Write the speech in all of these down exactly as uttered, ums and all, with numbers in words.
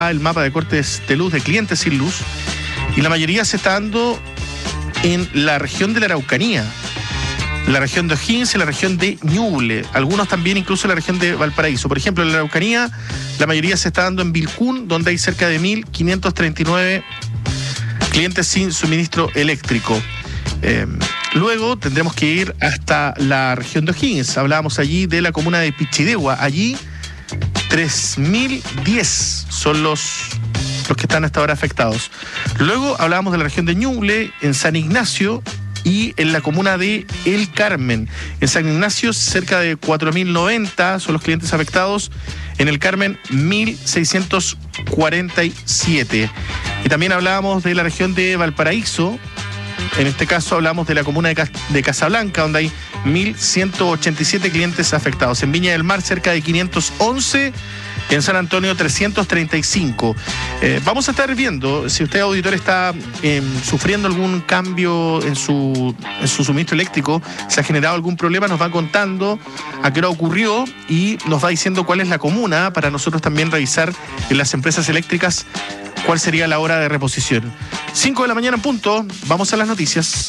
el mapa de cortes de luz de clientes sin luz, y la mayoría se está dando en la región de la Araucanía, la región de O'Higgins y la región de Ñuble, algunos también incluso en la región de Valparaíso. Por ejemplo, en la Araucanía, la mayoría se está dando en Vilcún, donde hay cerca de mil quinientos treinta y nueve clientes sin suministro eléctrico. Eh, luego tendremos que ir hasta la región de O'Higgins. Hablábamos allí de la comuna de Pichidegua. Allí tres mil diez son los, los que están hasta ahora afectados. Luego hablábamos de la región de Ñuble, en San Ignacio y en la comuna de El Carmen. En San Ignacio cerca de cuatro mil noventa son los clientes afectados. En El Carmen mil seiscientos cuarenta y siete. Y también hablábamos de la región de Valparaíso. En este caso hablamos de la comuna de, Cas- de Casablanca, donde hay mil ciento ochenta y siete clientes afectados. En Viña del Mar cerca de quinientos once. En San Antonio trescientos treinta y cinco. Eh, vamos a estar viendo si usted, auditor, está eh, sufriendo algún cambio en su, en su suministro eléctrico, se ha generado algún problema, nos va contando a qué hora ocurrió y nos va diciendo cuál es la comuna para nosotros también revisar en las empresas eléctricas cuál sería la hora de reposición. cinco de la mañana en punto, vamos a las noticias.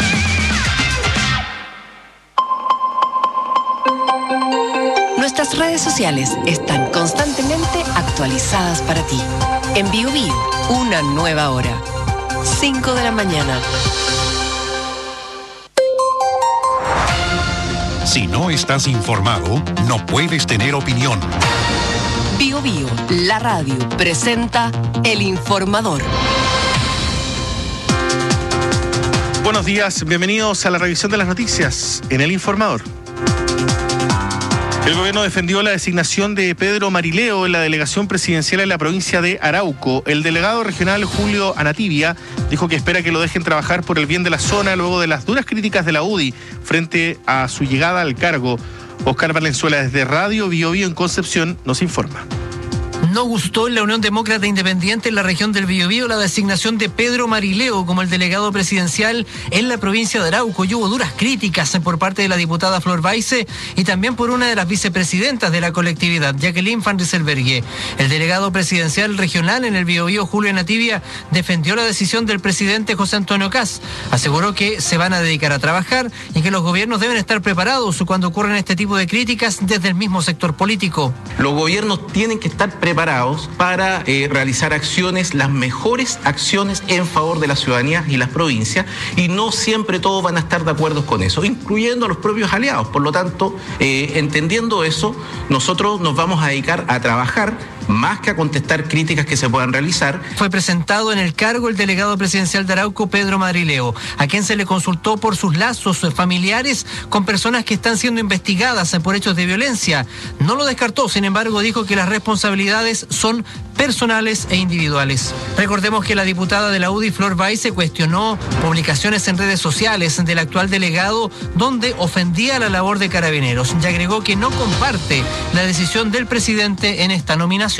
Nuestras redes sociales están constantemente actualizadas para ti. En Bio Bio, una nueva hora. cinco de la mañana. Si no estás informado, no puedes tener opinión. Bio Bio, la radio, presenta El Informador. Buenos días, bienvenidos a la revisión de las noticias en El Informador. El gobierno defendió la designación de Pedro Marileo en la delegación presidencial en la provincia de Arauco. El delegado regional Julio Anativia dijo que espera que lo dejen trabajar por el bien de la zona luego de las duras críticas de la U D I frente a su llegada al cargo. Oscar Valenzuela desde Radio Bio Bio en Concepción nos informa. No gustó en la Unión Demócrata Independiente en la región del Biobío la designación de Pedro Marileo como el delegado presidencial en la provincia de Arauco. Y hubo duras críticas por parte de la diputada Flor Baise y también por una de las vicepresidentas de la colectividad, Jacqueline Van Rieselberghe. El delegado presidencial regional en el Biobío, Julio Anativia, defendió la decisión del presidente José Antonio Kast. Aseguró que se van a dedicar a trabajar y que los gobiernos deben estar preparados cuando ocurren este tipo de críticas desde el mismo sector político. Los gobiernos tienen que estar preparados para eh, realizar acciones, las mejores acciones en favor de la ciudadanía y las provincias, y no siempre todos van a estar de acuerdo con eso, incluyendo a los propios aliados. Por lo tanto, eh, entendiendo eso, nosotros nos vamos a dedicar a trabajar más que a contestar críticas que se puedan realizar. Fue presentado en el cargo el delegado presidencial de Arauco, Pedro Marileo, a quien se le consultó por sus lazos familiares con personas que están siendo investigadas por hechos de violencia. No lo descartó, sin embargo, dijo que las responsabilidades son personales e individuales. Recordemos que la diputada de la U D I, Flor Baise, cuestionó publicaciones en redes sociales del actual delegado donde ofendía la labor de Carabineros y agregó que no comparte la decisión del presidente en esta nominación.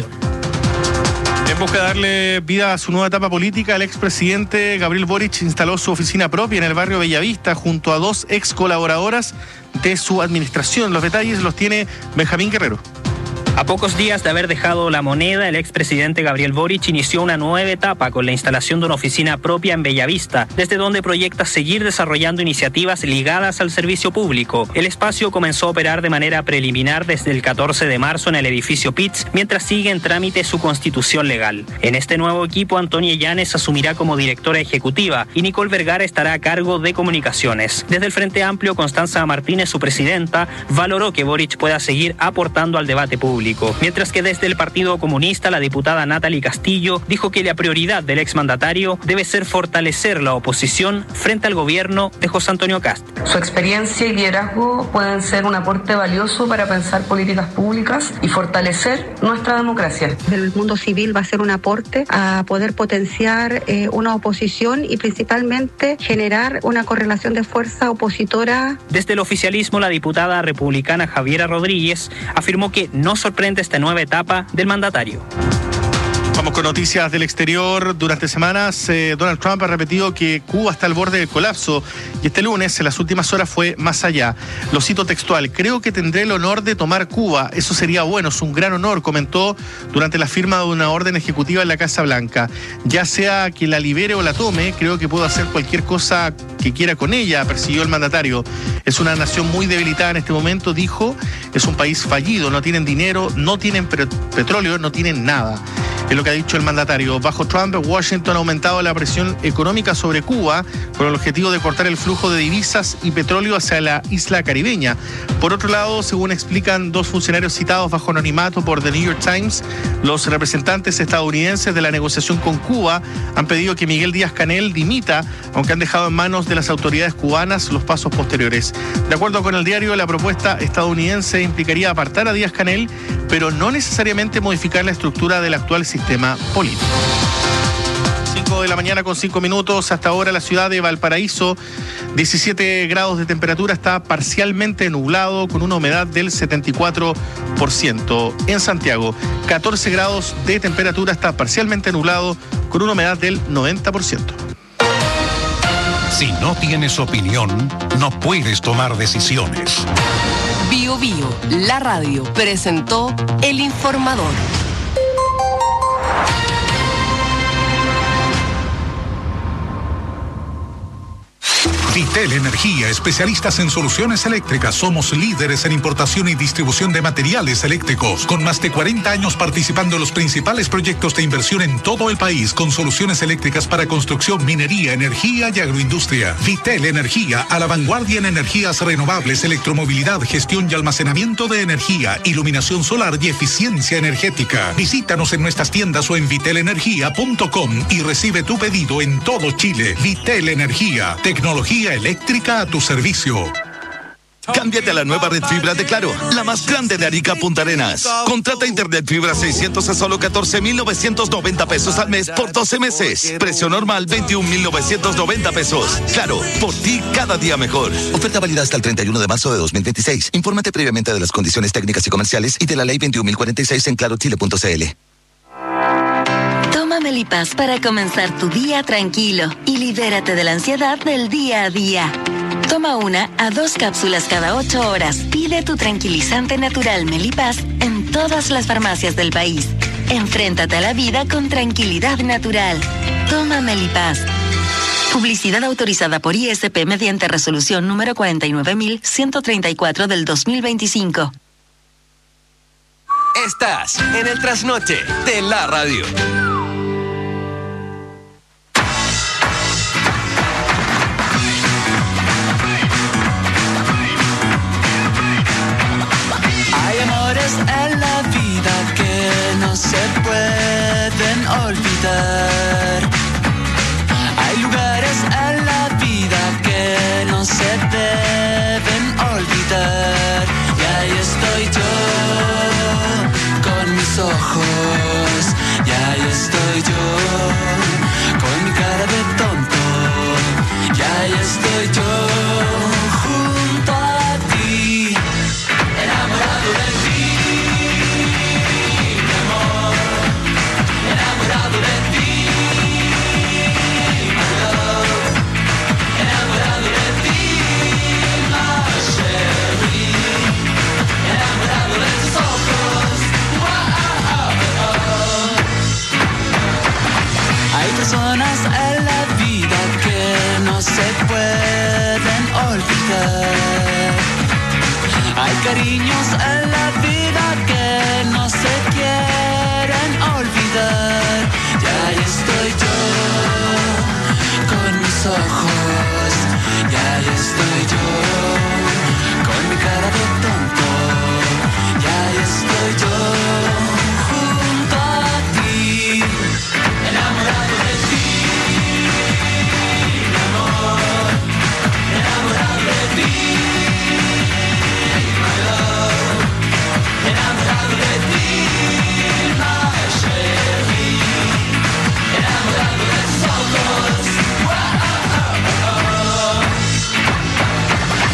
En busca de darle vida a su nueva etapa política, el expresidente Gabriel Boric instaló su oficina propia en el barrio Bellavista junto a dos ex colaboradoras de su administración. Los detalles los tiene Benjamín Guerrero. A pocos días de haber dejado la moneda, el expresidente Gabriel Boric inició una nueva etapa con la instalación de una oficina propia en Bellavista, desde donde proyecta seguir desarrollando iniciativas ligadas al servicio público. El espacio comenzó a operar de manera preliminar desde el catorce de marzo en el edificio P I T S, mientras sigue en trámite su constitución legal. En este nuevo equipo, Antonia Llanes asumirá como directora ejecutiva y Nicole Vergara estará a cargo de comunicaciones. Desde el Frente Amplio, Constanza Martínez, su presidenta, valoró que Boric pueda seguir aportando al debate público. Mientras que desde el Partido Comunista, la diputada Natalie Castillo dijo que la prioridad del exmandatario debe ser fortalecer la oposición frente al gobierno de José Antonio Kast. Su experiencia y liderazgo pueden ser un aporte valioso para pensar políticas públicas y fortalecer nuestra democracia. El mundo civil va a ser un aporte a poder potenciar eh, una oposición y principalmente generar una correlación de fuerza opositora. Desde el oficialismo, la diputada republicana Javiera Rodríguez afirmó que no sorprende esta nueva etapa del mandatario. Vamos con noticias del exterior. Durante semanas, eh, Donald Trump ha repetido que Cuba está al borde del colapso y este lunes, en las últimas horas, fue más allá. Lo cito textual: creo que tendré el honor de tomar Cuba. Eso sería bueno, es un gran honor, comentó durante la firma de una orden ejecutiva en la Casa Blanca. Ya sea que la libere o la tome, creo que puedo hacer cualquier cosa que quiera con ella, persiguió el mandatario. Es una nación muy debilitada en este momento, dijo. Es un país fallido, no tienen dinero, no tienen petróleo, no tienen nada. Es lo que ha dicho el mandatario. Bajo Trump, Washington ha aumentado la presión económica sobre Cuba con el objetivo de cortar el flujo de divisas y petróleo hacia la isla caribeña. Por otro lado, según explican dos funcionarios citados bajo anonimato por The New York Times, los representantes estadounidenses de la negociación con Cuba han pedido que Miguel Díaz-Canel dimita, aunque han dejado en manos de las autoridades cubanas los pasos posteriores. De acuerdo con el diario, la propuesta estadounidense implicaría apartar a Díaz-Canel, pero no necesariamente modificar la estructura del actual sistema político. cinco de la mañana con cinco minutos. Hasta ahora la ciudad de Valparaíso, diecisiete grados de temperatura, está parcialmente nublado con una humedad del setenta y cuatro por ciento. En Santiago, catorce grados de temperatura, está parcialmente nublado con una humedad del noventa por ciento. Si no tienes opinión, no puedes tomar decisiones. Bio Bio, la radio, presentó El Informador. Vitel Energía, especialistas en soluciones eléctricas. Somos líderes en importación y distribución de materiales eléctricos, con más de cuarenta años participando en los principales proyectos de inversión en todo el país, con soluciones eléctricas para construcción, minería, energía y agroindustria. Vitel Energía, a la vanguardia en energías renovables, electromovilidad, gestión y almacenamiento de energía, iluminación solar y eficiencia energética. Visítanos en nuestras tiendas o en vitel energía punto com y recibe tu pedido en todo Chile. Vitel Energía, tecnología eléctrica a tu servicio. Cámbiate a la nueva red fibra de Claro, la más grande de Arica Punta Arenas. Contrata internet fibra seiscientos a solo catorce mil novecientos noventa pesos al mes por doce meses. Precio normal veintiún mil novecientos noventa pesos. Claro, por ti cada día mejor. Oferta válida hasta el treinta y uno de marzo de dos mil veintiséis. Infórmate previamente de las condiciones técnicas y comerciales y de la ley veintiún mil cuarenta y seis en claro chile punto c l. Toma Melipaz para comenzar tu día tranquilo y libérate de la ansiedad del día a día. Toma una a dos cápsulas cada ocho horas. Pide tu tranquilizante natural Melipaz en todas las farmacias del país. Enfréntate a la vida con tranquilidad natural. Toma Melipaz. Publicidad autorizada por I S P mediante resolución número cuarenta y nueve mil ciento treinta y cuatro del dos mil veinticinco. Estás en el trasnoche de la radio. En la vida que no se pueden olvidar. Hay lugares en la vida que no se deben olvidar. Y ahí estoy yo con mis ojos. Y ahí estoy yo con mi cara de tonto. Y ahí estoy yo junto a ti, enamorado de ti. Personas en la vida que no se pueden olvidar. Hay cariños en la vida que no se quieren olvidar. Y ahí estoy yo con mis ojos. Y ahí estoy yo con mi cara de tonto. Y ahí estoy yo junto a ti, enamorado de ti, mi amor, enamorado de ti, my love, enamorado de ti, my sherry, enamorado de tus ojos. Wow, oh, oh, oh.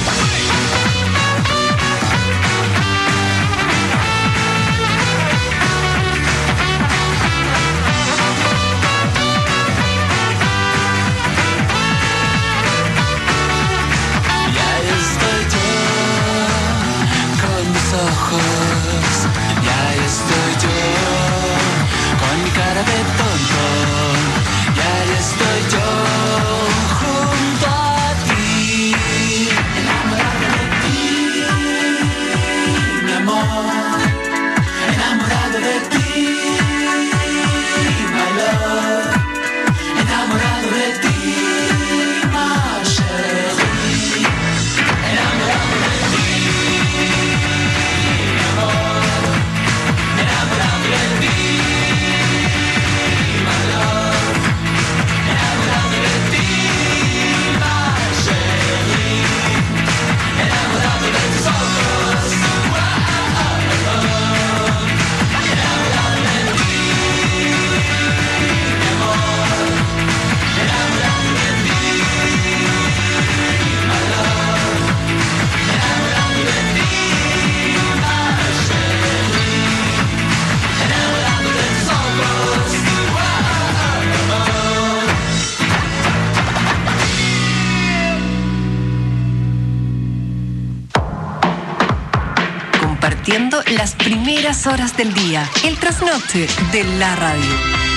las primeras horas del día. El trasnoche de la radio.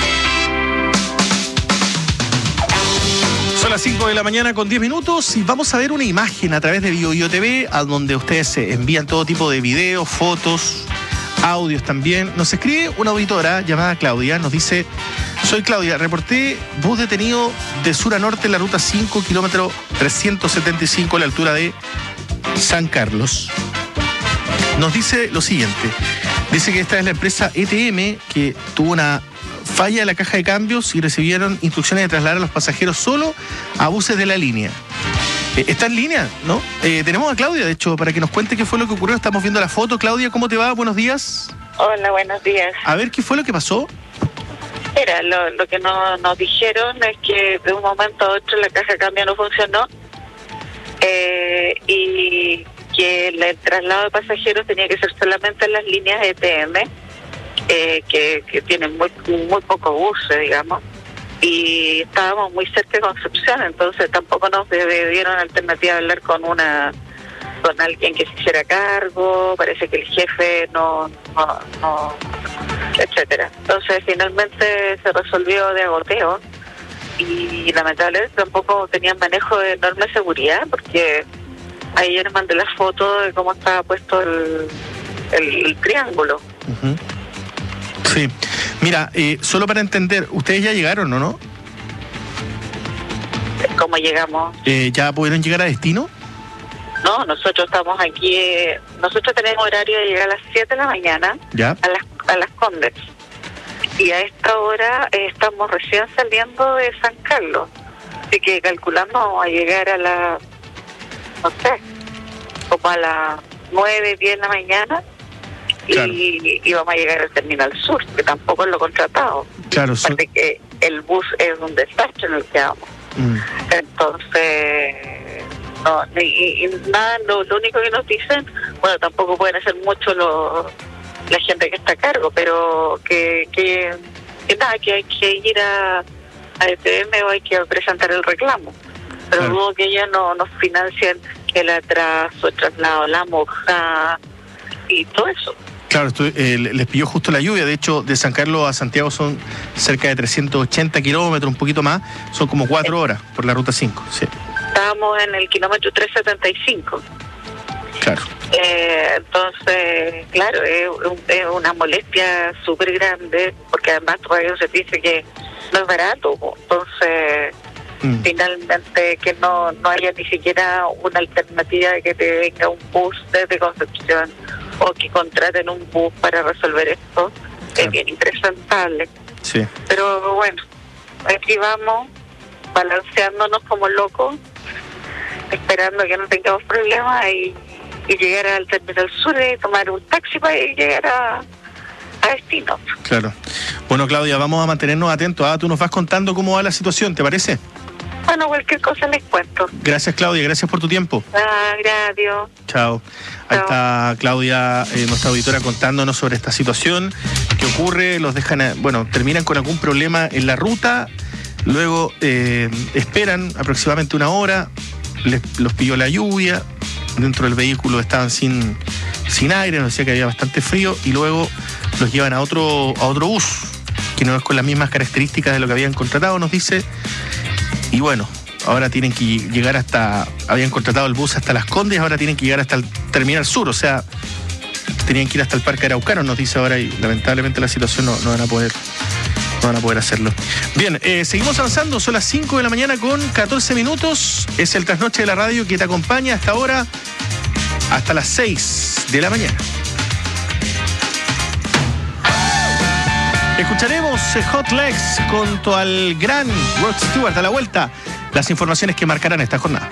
Son las cinco de la mañana con diez minutos y vamos a ver una imagen a través de BioBio T V, a donde ustedes se envían todo tipo de videos, fotos, audios también. Nos escribe una auditora llamada Claudia, nos dice: soy Claudia, reporté bus detenido de sur a norte en la ruta cinco, kilómetro trescientos setenta y cinco, a la altura de San Carlos. Nos dice lo siguiente: dice que esta es la empresa E T M, que tuvo una falla de la caja de cambios y recibieron instrucciones de trasladar a los pasajeros solo a buses de la línea. Eh, está en línea, ¿no? Eh, tenemos a Claudia, de hecho, para que nos cuente qué fue lo que ocurrió. Estamos viendo la foto. Claudia, ¿cómo te va? Buenos días. Hola, buenos días. A ver, ¿qué fue lo que pasó? Mira, lo, lo que no, nos dijeron es que de un momento a otro la caja de cambio no funcionó eh, y que el, el traslado de pasajeros tenía que ser solamente en las líneas E T M, eh, que, que tienen muy, muy poco uso, digamos, y estábamos muy cerca de Concepción, entonces tampoco nos dieron alternativa de hablar con una con alguien que se hiciera cargo. Parece que el jefe no, no, no etcétera. Entonces finalmente se resolvió de agoteo y lamentablemente tampoco tenían manejo de norma de seguridad, porque ayer les mandé la foto de cómo estaba puesto el, el, el triángulo. Uh-huh. Sí. Mira, eh, solo para entender, ¿ustedes ya llegaron o no? ¿Cómo llegamos? Eh, ¿Ya pudieron llegar a destino? No, nosotros estamos aquí, eh, nosotros tenemos horario de llegar a las siete de la mañana ¿Ya? a las a las Condes. Y a esta hora eh, estamos recién saliendo de San Carlos. Así que calculamos a llegar a las, no sé, como a las nueve, diez de la mañana. Claro. Y, y vamos a llegar al Terminal Sur, que tampoco es lo contratado. Claro, sí. Aparte que el bus es un desastre en el que vamos. Mm. Entonces, no, y, y nada, lo, lo único que nos dicen, bueno, tampoco pueden hacer mucho los, la gente que está a cargo, pero que, que, que nada, que hay que ir a, a E T M o hay que presentar el reclamo. Pero Claro. luego que ellos no nos financien el atraso, el traslado, la moja y todo eso. Claro, estoy, eh, les pilló justo la lluvia. De hecho, de San Carlos a Santiago son cerca de trescientos ochenta kilómetros, un poquito más. Son como cuatro horas por la ruta cinco. Sí. Estábamos en el kilómetro trescientos setenta y cinco. Claro. Eh, entonces, claro, es, es una molestia súper grande, porque además todavía se dice que no es barato. Entonces, mm. finalmente que no, no haya ni siquiera una alternativa de que te venga un bus desde Concepción o que contraten un bus para resolver esto, claro. Es bien impresentable. Sí. Pero bueno, aquí vamos, balanceándonos como locos, esperando que no tengamos problemas y, y llegar al Terminal Sur y tomar un taxi para llegar a, a destino. Claro. Bueno, Claudia, vamos a mantenernos atentos. Ah, tú nos vas contando cómo va la situación, ¿te parece? Bueno, cualquier cosa les cuento. Gracias, Claudia, gracias por tu tiempo. Ah, gracias. Chao. Ahí está Claudia, eh, nuestra auditora, contándonos sobre esta situación que ocurre. Los dejan, a, bueno, terminan con algún problema en la ruta, luego eh, esperan aproximadamente una hora, les, los pilló la lluvia, dentro del vehículo estaban sin, sin aire, nos decía que había bastante frío, y luego los llevan a otro, a otro bus, que no es con las mismas características de lo que habían contratado, nos dice. Y bueno, ahora tienen que llegar hasta, habían contratado el bus hasta Las Condes, ahora tienen que llegar hasta el Terminal Sur, o sea, tenían que ir hasta el Parque Araucano, nos dice ahora, y lamentablemente la situación no, no van a poder, no van a poder hacerlo. Bien, eh, seguimos avanzando, son las cinco de la mañana con catorce minutos, es el trasnoche de la radio que te acompaña hasta ahora, hasta las seis de la mañana. Escucharemos Hot Legs junto al gran Rod Stewart a la vuelta. Las informaciones que marcarán esta jornada.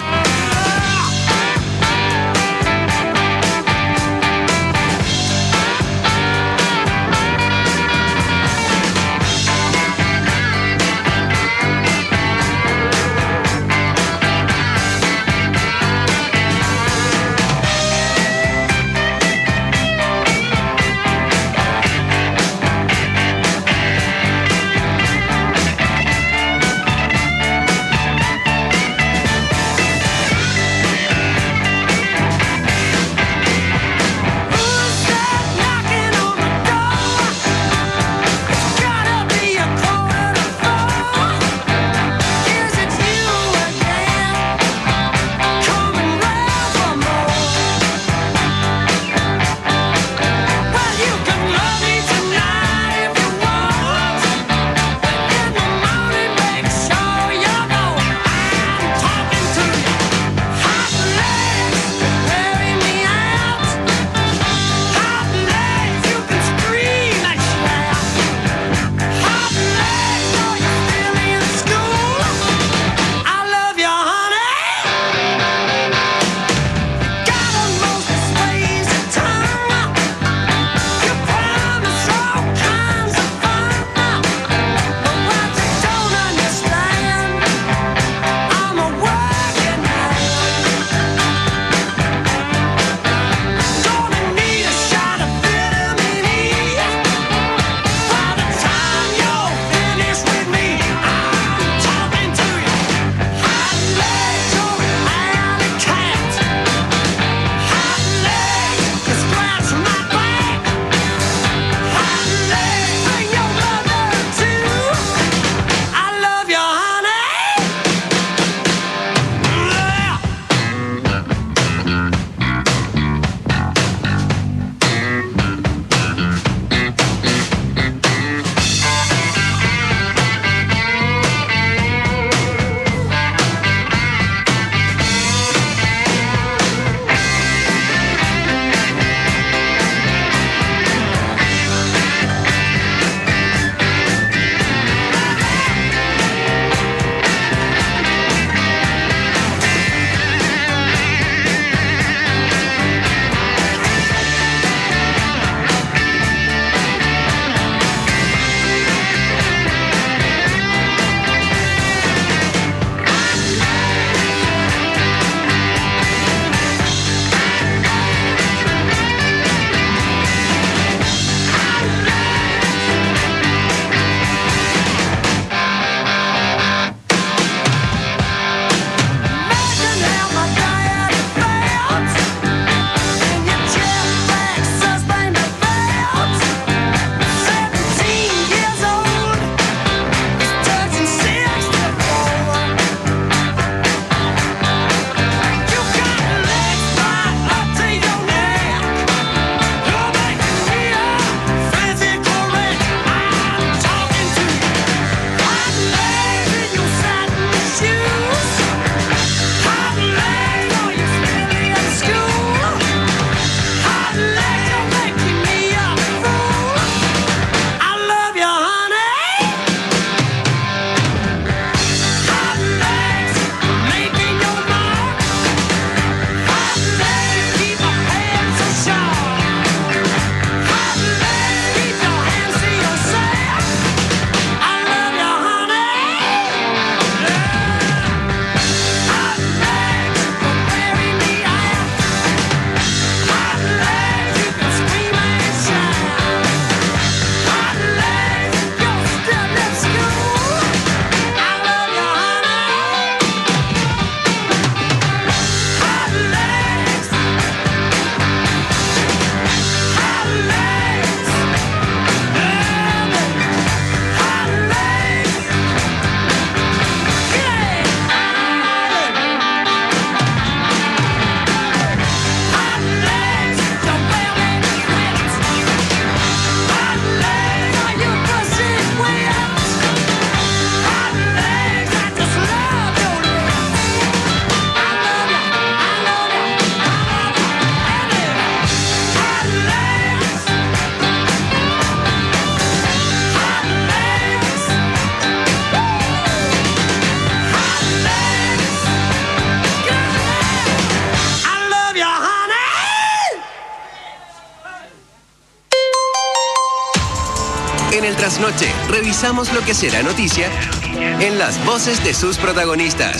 trasnoche revisamos lo que será noticia en las voces de sus protagonistas.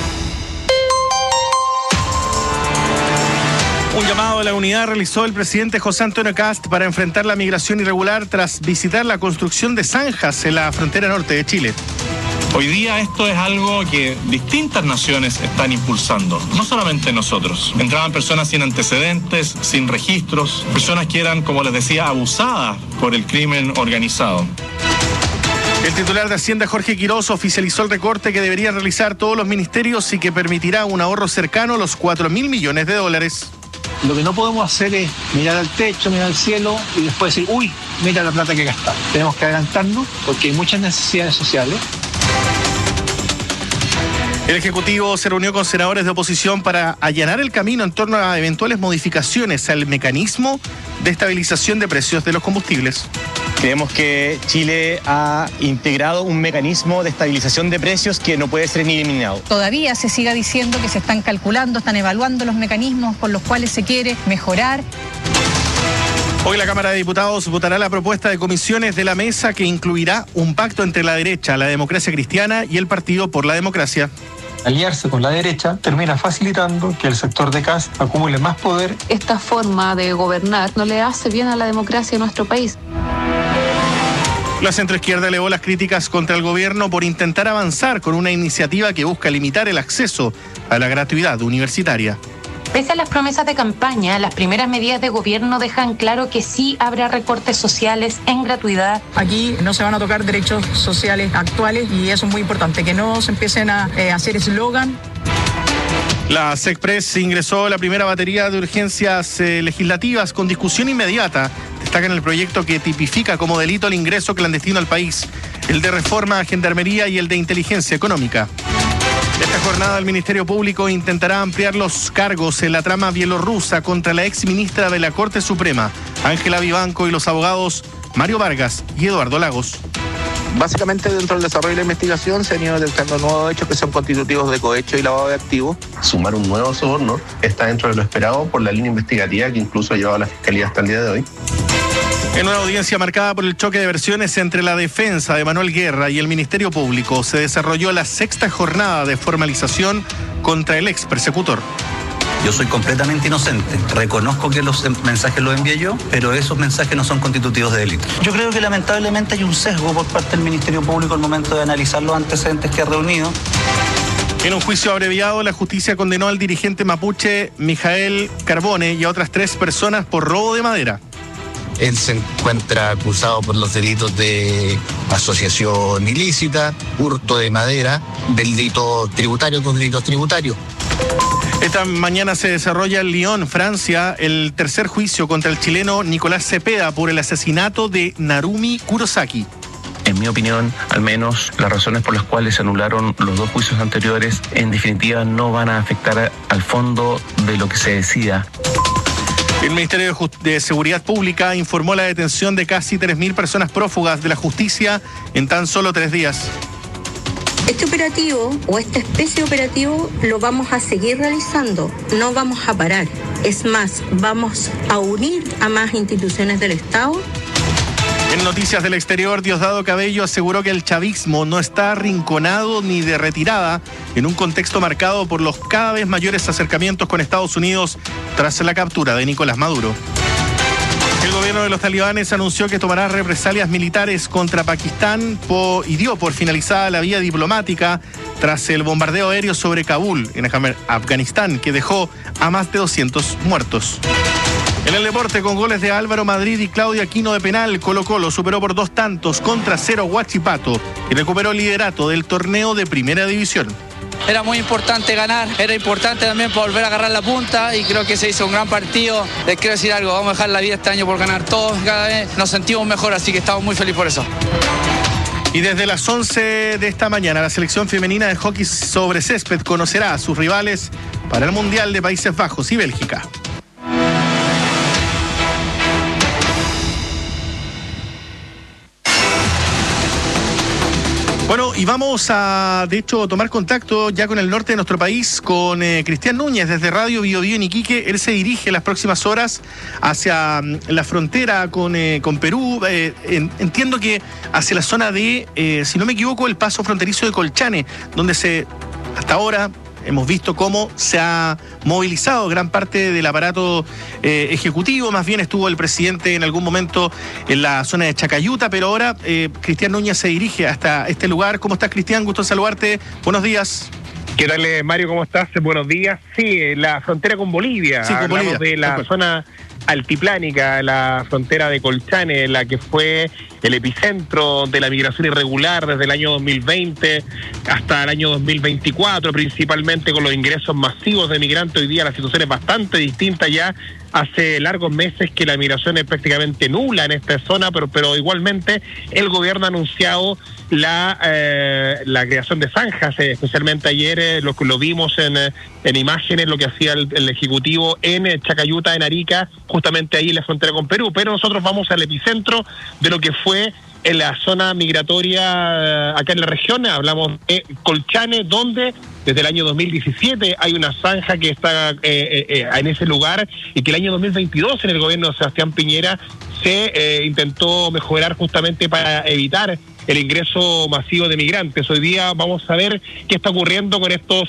Un llamado a la unidad realizó el presidente José Antonio Kast para enfrentar la migración irregular tras visitar la construcción de zanjas en la frontera norte de Chile. Hoy día esto es algo que distintas naciones están impulsando, no solamente nosotros. Entraban personas sin antecedentes, sin registros, personas que eran, como les decía, abusadas por el crimen organizado. El titular de Hacienda, Jorge Quiroz, oficializó el recorte que deberían realizar todos los ministerios y que permitirá un ahorro cercano a los cuatro mil millones de dólares. Lo que no podemos hacer es mirar al techo, mirar al cielo y después decir, uy, mira la plata que gastar. Tenemos que adelantarnos porque hay muchas necesidades sociales. El Ejecutivo se reunió con senadores de oposición para allanar el camino en torno a eventuales modificaciones al mecanismo de estabilización de precios de los combustibles. Creemos que Chile ha integrado un mecanismo de estabilización de precios que no puede ser ni eliminado. Todavía se siga diciendo que se están calculando, están evaluando los mecanismos con los cuales se quiere mejorar. Hoy la Cámara de Diputados votará la propuesta de comisiones de la mesa que incluirá un pacto entre la derecha, la Democracia Cristiana y el Partido por la Democracia. Aliarse con la derecha termina facilitando que el sector de Kast acumule más poder. Esta forma de gobernar no le hace bien a la democracia en nuestro país. La centroizquierda elevó las críticas contra el gobierno por intentar avanzar con una iniciativa que busca limitar el acceso a la gratuidad universitaria. Pese a las promesas de campaña, las primeras medidas de gobierno dejan claro que sí habrá recortes sociales en gratuidad. Aquí no se van a tocar derechos sociales actuales y eso es muy importante, que no se empiecen a eh, hacer eslogan. La SECPRES ingresó la primera batería de urgencias eh, legislativas con discusión inmediata. Destacan el proyecto que tipifica como delito el ingreso clandestino al país, el de reforma a Gendarmería y el de inteligencia económica. Esta jornada el Ministerio Público intentará ampliar los cargos en la trama bielorrusa contra la exministra de la Corte Suprema, Ángela Vivanco, y los abogados Mario Vargas y Eduardo Lagos. Básicamente, dentro del desarrollo de la investigación se han ido detectando nuevos hechos que son constitutivos de cohecho y lavado de activos. Sumar un nuevo soborno está dentro de lo esperado por la línea investigativa que incluso ha llevado a la Fiscalía hasta el día de hoy. En una audiencia marcada por el choque de versiones entre la defensa de Manuel Guerra y el Ministerio Público, se desarrolló la sexta jornada de formalización contra el ex persecutor. Yo soy completamente inocente. Reconozco que los mensajes los envié yo, pero esos mensajes no son constitutivos de delito. Yo creo que lamentablemente hay un sesgo por parte del Ministerio Público al momento de analizar los antecedentes que ha reunido. En un juicio abreviado, la justicia condenó al dirigente mapuche Mijael Carbone y a otras tres personas por robo de madera. Él se encuentra acusado por los delitos de asociación ilícita, hurto de madera, del delito tributario, dos delitos tributarios. Esta mañana se desarrolla en Lyon, Francia, el tercer juicio contra el chileno Nicolás Cepeda por el asesinato de Narumi Kurosaki. En mi opinión, al menos, las razones por las cuales se anularon los dos juicios anteriores, en definitiva, no van a afectar al fondo de lo que se decida. El Ministerio de, Just- de Seguridad Pública informó la detención de casi tres mil personas prófugas de la justicia en tan solo tres días. Este operativo o esta especie de operativo lo vamos a seguir realizando, no vamos a parar. Es más, vamos a unir a más instituciones del Estado. En noticias del exterior, Diosdado Cabello aseguró que el chavismo no está arrinconado ni de retirada en un contexto marcado por los cada vez mayores acercamientos con Estados Unidos tras la captura de Nicolás Maduro. El gobierno de los talibanes anunció que tomará represalias militares contra Pakistán po- y dio por finalizada la vía diplomática tras el bombardeo aéreo sobre Kabul, en Afganistán, que dejó a más de doscientos muertos. En el deporte, con goles de Álvaro Madrid y Claudio Aquino de penal, Colo-Colo superó por dos tantos contra cero Huachipato y recuperó el liderato del torneo de Primera División. Era muy importante ganar, era importante también volver a agarrar la punta y creo que se hizo un gran partido. Les quiero decir algo, vamos a dejar la vida este año por ganar todos, cada vez nos sentimos mejor, así que estamos muy felices por eso. Y desde las once de esta mañana, la selección femenina de hockey sobre césped conocerá a sus rivales para el Mundial de Países Bajos y Bélgica. Bueno, y vamos a, de hecho, tomar contacto ya con el norte de nuestro país, con eh, Cristian Núñez, desde Radio Bio Bio en Iquique. Él se dirige las próximas horas hacia um, la frontera con, eh, con Perú. Eh, en, entiendo que hacia la zona de, eh, si no me equivoco, el paso fronterizo de Colchane, donde se, hasta ahora, hemos visto cómo se ha movilizado gran parte del aparato eh, ejecutivo. Más bien estuvo el presidente en algún momento en la zona de Chacayuta, pero ahora eh, Cristian Núñez se dirige hasta este lugar. ¿Cómo estás, Cristian? Gusto saludarte. Buenos días. ¿Qué tal, Mario? ¿Cómo estás? Buenos días. Sí, la frontera con Bolivia. Sí, con Hablamos Bolivia. de la Pues. zona altiplánica, la frontera de Colchane, la que fue el epicentro de la migración irregular desde el año dos mil veinte hasta el año dos mil veinticuatro, principalmente con los ingresos masivos de migrantes. Hoy día la situación es bastante distinta ya. Hace largos meses que la migración es prácticamente nula en esta zona, pero, pero igualmente el gobierno ha anunciado la eh, la creación de zanjas, eh, especialmente ayer eh, lo, lo vimos en, eh, en imágenes, lo que hacía el, el Ejecutivo en eh, Chacayuta, en Arica, justamente ahí en la frontera con Perú. Pero nosotros vamos al epicentro de lo que fue en la zona migratoria acá en la región. Hablamos de Colchane, donde desde el año dos mil diecisiete hay una zanja que está eh, eh, en ese lugar, y que el año dos mil veintidós en el gobierno de Sebastián Piñera se eh, intentó mejorar justamente para evitar el ingreso masivo de migrantes. Hoy día vamos a ver qué está ocurriendo con estos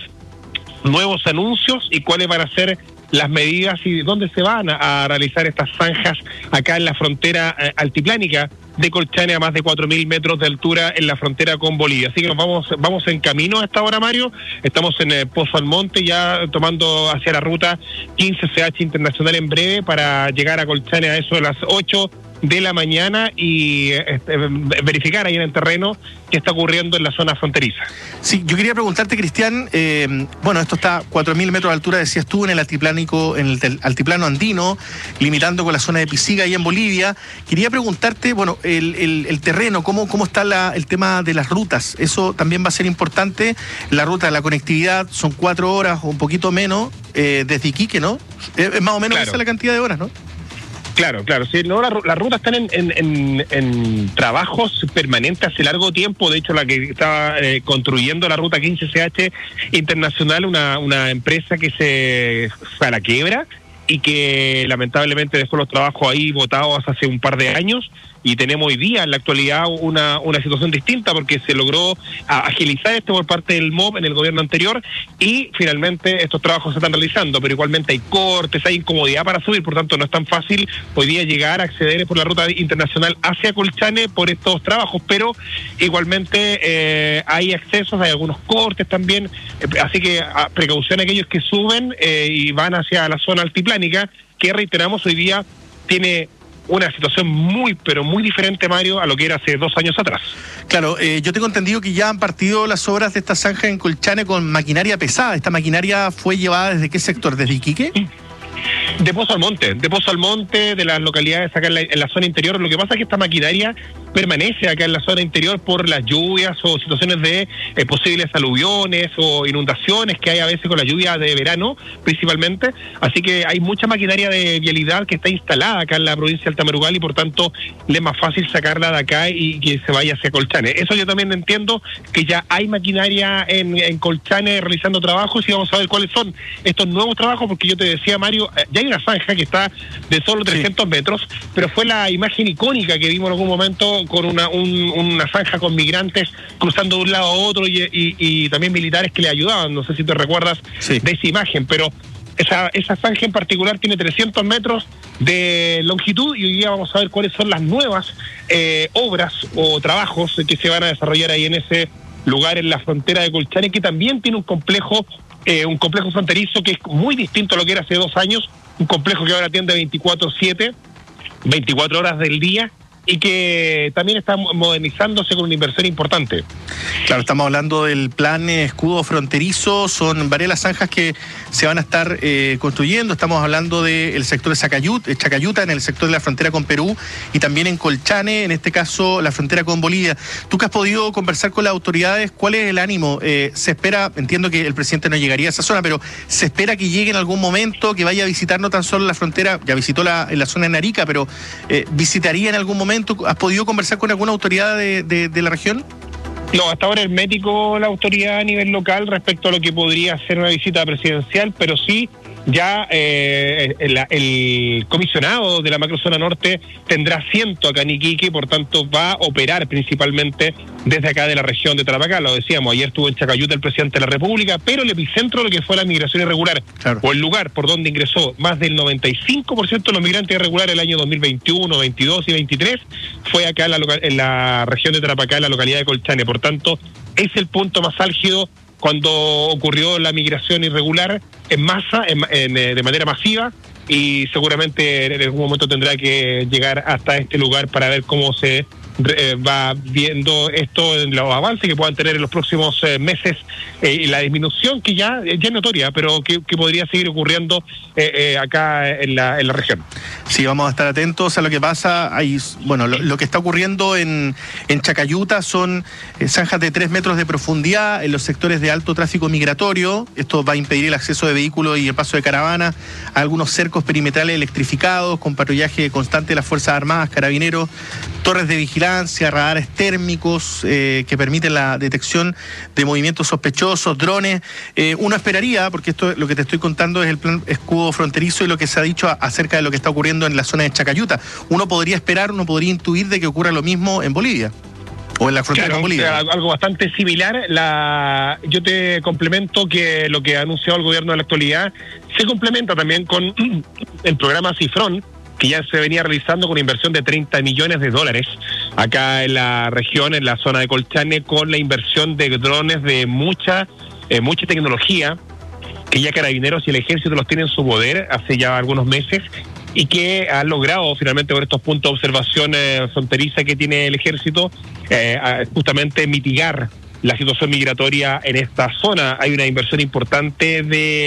nuevos anuncios y cuáles van a ser las medidas y dónde se van a, a realizar estas zanjas acá en la frontera eh, altiplánica de Colchane, a más de cuatro mil metros de altura en la frontera con Bolivia. Así que nos vamos vamos en camino a esta hora, Mario. Estamos en eh, Pozo Almonte, ya tomando hacia la ruta quince C H Internacional en breve para llegar a Colchane a eso de las ocho de la mañana y eh, verificar ahí en el terreno qué está ocurriendo en la zona fronteriza. Sí, yo quería preguntarte, Cristian, eh, bueno, esto está a cuatro mil metros de altura, decías tú, en el altiplánico, en el altiplano andino, limitando con la zona de Pisiga ahí en Bolivia. Quería preguntarte, bueno, el, el, el terreno, cómo, cómo está la, el tema de las rutas. Eso también va a ser importante. La ruta, la conectividad, son cuatro horas o un poquito menos eh, desde Iquique, ¿no? Es más o menos Claro. esa la cantidad de horas, ¿no? Claro, claro. Sí, no, las la rutas están en, en, en, en trabajos permanentes hace largo tiempo. De hecho, la que estaba eh, construyendo la ruta quince C H Internacional, una, una empresa que se fue a la quiebra y que lamentablemente dejó los trabajos ahí botados hace un par de años. Y tenemos hoy día, en la actualidad, una, una situación distinta, porque se logró agilizar esto por parte del M O B en el gobierno anterior, y finalmente estos trabajos se están realizando, pero igualmente hay cortes, hay incomodidad para subir, por tanto no es tan fácil hoy día llegar a acceder por la ruta internacional hacia Colchane por estos trabajos, pero igualmente eh, hay accesos, hay algunos cortes también, eh, así que a precaución a aquellos que suben eh, y van hacia la zona altiplánica, que reiteramos hoy día tiene una situación muy, pero muy diferente, Mario, a lo que era hace dos años atrás. Claro, eh, yo tengo entendido que ya han partido las obras de esta zanja en Colchane con maquinaria pesada. ¿Esta maquinaria fue llevada desde qué sector? ¿Desde Iquique? De Pozo Almonte, de Pozo Almonte, de las localidades acá en la, en la zona interior. Lo que pasa es que esta maquinaria permanece acá en la zona interior por las lluvias o situaciones de eh, posibles aluviones o inundaciones que hay a veces con la lluvia de verano, principalmente. Así que hay mucha maquinaria de vialidad que está instalada acá en la provincia de Altamarugal y por tanto le es más fácil sacarla de acá y que se vaya hacia Colchane. Eso yo también entiendo, que ya hay maquinaria en, en Colchane realizando trabajos, y vamos a ver cuáles son estos nuevos trabajos, porque yo te decía, Mario, ya hay una zanja que está de solo trescientos metros, pero fue la imagen icónica que vimos en algún momento con una un, una zanja con migrantes cruzando de un lado a otro y, y, y también militares que le ayudaban. No sé si te recuerdas sí. de esa imagen, pero esa, esa zanja en particular tiene trescientos metros de longitud, y hoy día vamos a ver cuáles son las nuevas eh, obras o trabajos que se van a desarrollar ahí en ese lugar, en la frontera de Colchane, que también tiene un complejo eh, un complejo fronterizo que es muy distinto a lo que era hace dos años, un complejo que ahora atiende veinticuatro siete, veinticuatro horas del día, y que también está modernizándose con una inversión importante. Claro, estamos hablando del plan eh, escudo fronterizo, son varias las zanjas que se van a estar eh, construyendo. Estamos hablando del sector de Chacayuta, Chacayuta, en el sector de la frontera con Perú, y también en Colchane, en este caso la frontera con Bolivia. Tú que has podido conversar con las autoridades, ¿cuál es el ánimo? Eh, se espera, entiendo que el presidente no llegaría a esa zona, pero se espera que llegue en algún momento, que vaya a visitar no tan solo la frontera, ya visitó la, en la zona de Narica, pero eh, visitaría en algún momento. ¿Has podido conversar con alguna autoridad de, de, de la región? No, hasta ahora hermético la autoridad a nivel local respecto a lo que podría ser una visita presidencial, pero sí ya eh, el, el comisionado de la macrozona norte tendrá asiento acá en Iquique, por tanto va a operar principalmente desde acá de la región de Tarapacá. Lo decíamos, ayer estuvo en Chacayuta el presidente de la República, pero el epicentro de lo que fue la migración irregular, claro, o el lugar por donde ingresó más del noventa y cinco por ciento de los migrantes irregulares el año dos mil veintiuno, veintidós y veintitrés, fue acá en la, local, en la región de Tarapacá, en la localidad de Colchane. Por tanto, es el punto más álgido cuando ocurrió la migración irregular en masa, en, en, de manera masiva, y seguramente en algún momento tendrá que llegar hasta este lugar para ver cómo se eh, va viendo esto, en los avances que puedan tener en los próximos eh, meses, eh, y la disminución que ya, ya es notoria, pero que, que podría seguir ocurriendo eh, eh, acá en la, en la región. Sí, vamos a estar atentos a lo que pasa. Hay, bueno, lo, lo que está ocurriendo en, en Chacayuta son eh, zanjas de tres metros de profundidad en los sectores de alto tráfico migratorio. Esto va a impedir el acceso de vehículos y el paso de caravanas a algunos cercos perimetrales electrificados con patrullaje constante de las Fuerzas Armadas, Carabineros, torres de vigilancia, radares térmicos eh, que permiten la detección de movimientos sospechosos, drones. Eh, uno esperaría, porque esto lo que te estoy contando es el plan escudo fronterizo y lo que se ha dicho a, acerca de lo que está ocurriendo en la zona de Chacayuta. Uno podría esperar, uno podría intuir de que ocurra lo mismo en Bolivia. O en la frontera, claro, con Bolivia. Algo bastante similar. La, yo te complemento que lo que ha anunciado el gobierno de la actualidad se complementa también con el programa Cifrón, que ya se venía realizando con inversión de treinta millones de dólares acá en la región, en la zona de Colchane, con la inversión de drones de mucha, eh, mucha tecnología, que ya Carabineros y el Ejército los tienen en su poder hace ya algunos meses, y que han logrado finalmente con estos puntos de observación eh, fronteriza que tiene el Ejército, eh, justamente mitigar la situación migratoria en esta zona. Hay una inversión importante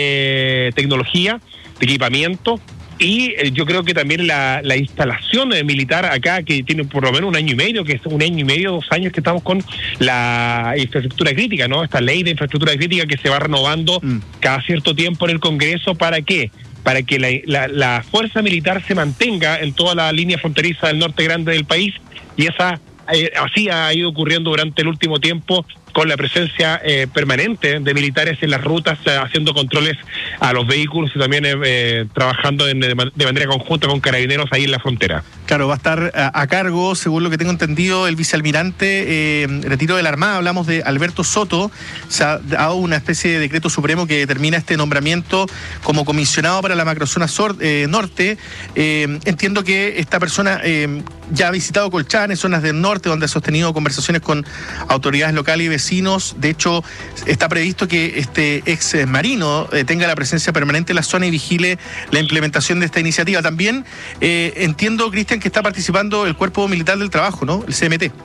de tecnología, de equipamiento, y eh, yo creo que también la, la instalación eh, militar acá, que tiene por lo menos un año y medio, que es un año y medio, dos años que estamos con la infraestructura crítica, ¿no? Esta ley de infraestructura crítica que se va renovando mm. cada cierto tiempo en el Congreso. ¿Para qué? Para que la, la, la fuerza militar se mantenga en toda la línea fronteriza del norte grande del país, y esa eh, así ha ido ocurriendo durante el último tiempo, con la presencia eh, permanente de militares en las rutas, eh, haciendo controles a los vehículos y también eh, trabajando en, de, de manera conjunta con Carabineros ahí en la frontera. Claro, va a estar a, a cargo, según lo que tengo entendido, el vicealmirante eh, retiro de la Armada. Hablamos de Alberto Soto. Se ha dado una especie de decreto supremo que determina este nombramiento como comisionado para la macrozona sur, eh, norte. Eh, entiendo que esta persona eh, ya ha visitado Colchane, zonas del norte, donde ha sostenido conversaciones con autoridades locales y vecinos. De hecho, está previsto que este ex marino eh, tenga la presencia permanente en la zona y vigile la implementación de esta iniciativa. También eh, entiendo, Cristian, que está participando el Cuerpo Militar del Trabajo, ¿no? El C M T.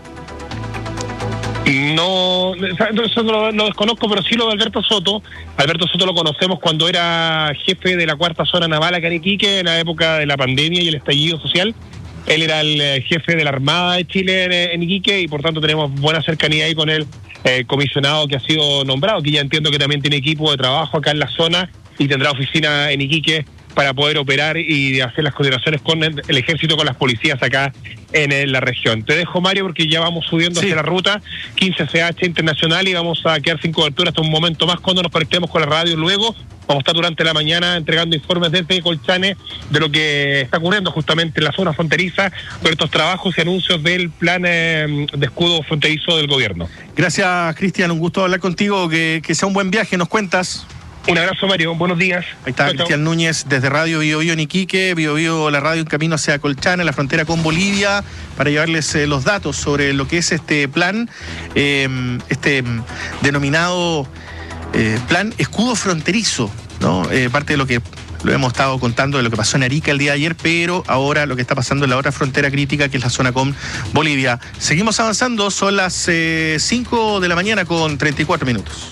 No, eso lo, lo desconozco, pero sí lo de Alberto Soto. Alberto Soto lo conocemos cuando era jefe de la cuarta zona naval acá en Iquique, en la época de la pandemia y el estallido social. Él era el jefe de la Armada de Chile en, en Iquique, y por tanto tenemos buena cercanía ahí con el eh, comisionado que ha sido nombrado, que ya entiendo que también tiene equipo de trabajo acá en la zona y tendrá oficina en Iquique para poder operar y hacer las coordinaciones con el, el ejército, con las policías acá en, en la región. Te dejo, Mario, porque ya vamos subiendo sí. hacia la ruta quince C H internacional y vamos a quedar sin cobertura hasta un momento más cuando nos conectemos con la radio. Luego vamos a estar durante la mañana entregando informes desde Colchane de lo que está ocurriendo justamente en la zona fronteriza con estos trabajos y anuncios del plan eh, de escudo fronterizo del gobierno. Gracias, Cristian, un gusto hablar contigo, que, que sea un buen viaje, nos cuentas. Un abrazo, Mario, buenos días. Ahí está Cristian Núñez desde Radio Bio Bio en Iquique, Bio Bio, la radio en camino hacia Colchane, la frontera con Bolivia, para llevarles eh, los datos sobre lo que es este plan, eh, este eh, denominado eh, plan escudo fronterizo, ¿no? Eh, parte de lo que lo hemos estado contando de lo que pasó en Arica el día de ayer, pero ahora lo que está pasando en la otra frontera crítica, que es la zona con Bolivia. Seguimos avanzando, son las eh, cinco de la mañana con treinta y cuatro minutos.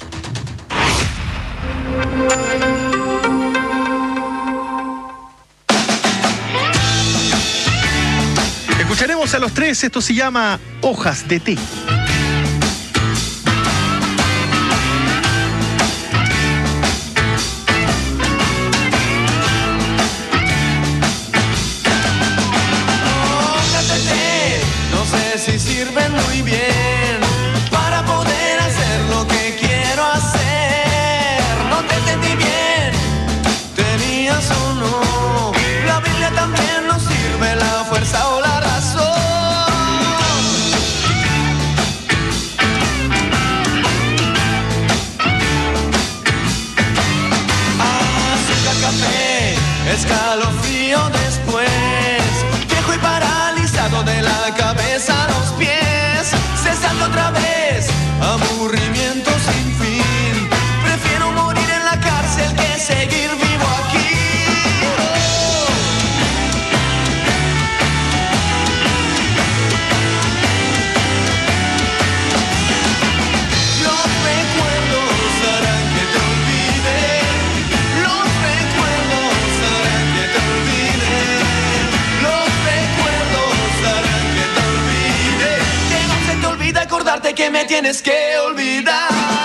Escucharemos a los tres, esto se llama Hojas de Té. Hojas de té, no sé si sirven muy bien para poder y otra vez, aburrimiento sin fin. Prefiero morir en la cárcel que seguir vivo aquí. Los recuerdos harán que te olvides. Los recuerdos harán que te olvides. Los recuerdos harán que te olvides. Que no se te olvide acordarte que me tienes que olvidar.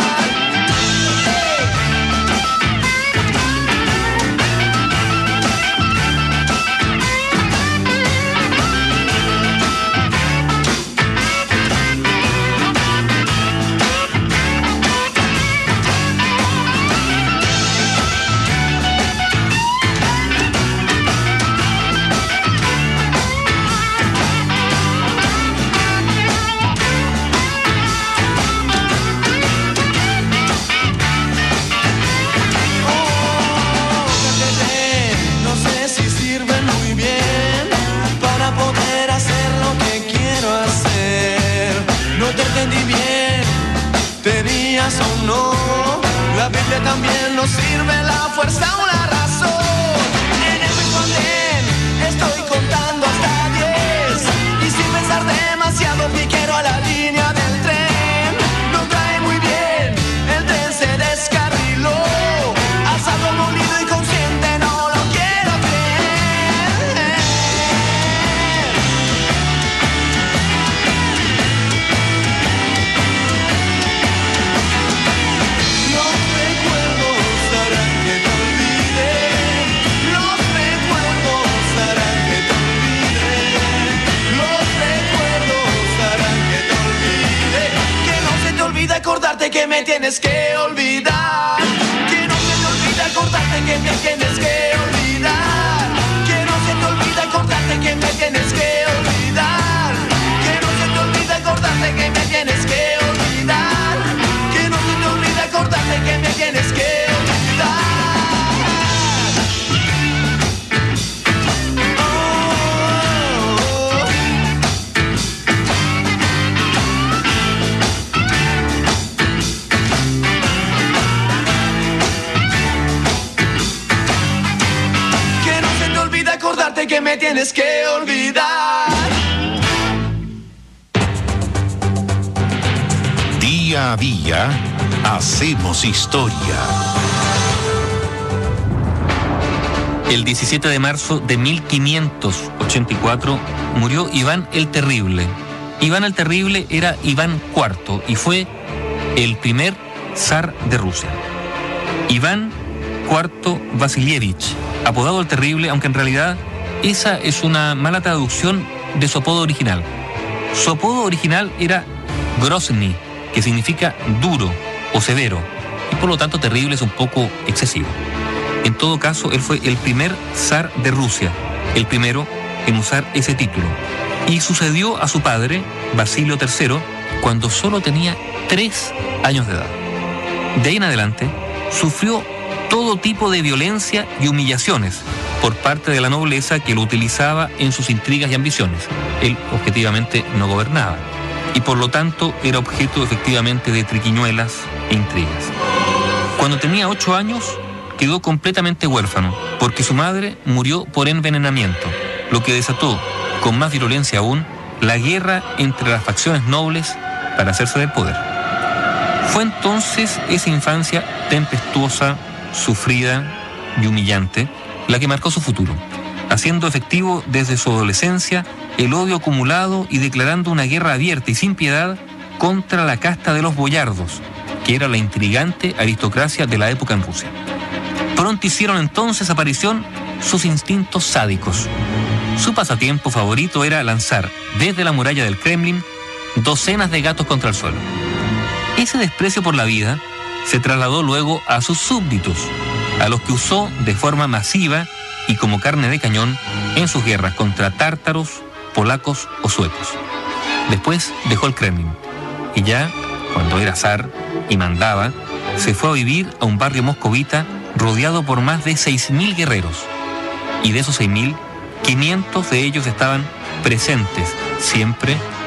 Tenías o no, la Biblia también nos sirve la fuerza o la razón. En el rincón estoy contando hasta diez y sin pensar demasiado piquero a la línea del tren. No cae muy bien, el tren se descarriló. Asado, molido y consciente no lo quiero creer. Acordarte que me tienes que olvidar. Que no se te olvide acordarte que me tienes que olvidar. Que no se te olvide acordarte que me tienes que olvidar. Que no se te olvide acordarte que me tienes que olvidar. Que no se te olvide acordarte que me tienes que olvidar. Acordarte que me tienes que olvidar. Día a día hacemos historia. El diecisiete de marzo de mil quinientos ochenta y cuatro murió Iván el Terrible. Iván el Terrible era Iván cuarto y fue el primer zar de Rusia. Iván cuarto Vasilievich, apodado el Terrible, aunque en realidad esa es una mala traducción de su apodo original. Su apodo original era Grozny, que significa duro o severo, y por lo tanto terrible es un poco excesivo. En todo caso, él fue el primer zar de Rusia, el primero en usar ese título, y sucedió a su padre, Basilio tercero, cuando solo tenía tres años de edad. De ahí en adelante, sufrió todo tipo de violencia y humillaciones por parte de la nobleza que lo utilizaba en sus intrigas y ambiciones. Él objetivamente no gobernaba y por lo tanto era objeto efectivamente de triquiñuelas e intrigas. Cuando tenía ocho años quedó completamente huérfano porque su madre murió por envenenamiento, lo que desató con más virulencia aún la guerra entre las facciones nobles para hacerse del poder. Fue entonces esa infancia tempestuosa, sufrida y humillante la que marcó su futuro, haciendo efectivo desde su adolescencia el odio acumulado y declarando una guerra abierta y sin piedad contra la casta de los boyardos, que era la intrigante aristocracia de la época en Rusia. Pronto hicieron entonces aparición sus instintos sádicos. Su pasatiempo favorito era lanzar desde la muralla del Kremlin docenas de gatos contra el suelo. Ese desprecio por la vida se trasladó luego a sus súbditos, a los que usó de forma masiva y como carne de cañón en sus guerras contra tártaros, polacos o suecos. Después dejó el Kremlin y ya, cuando era zar y mandaba, se fue a vivir a un barrio moscovita rodeado por más de seis mil guerreros. Y de esos seis mil, quinientos de ellos estaban presentes siempre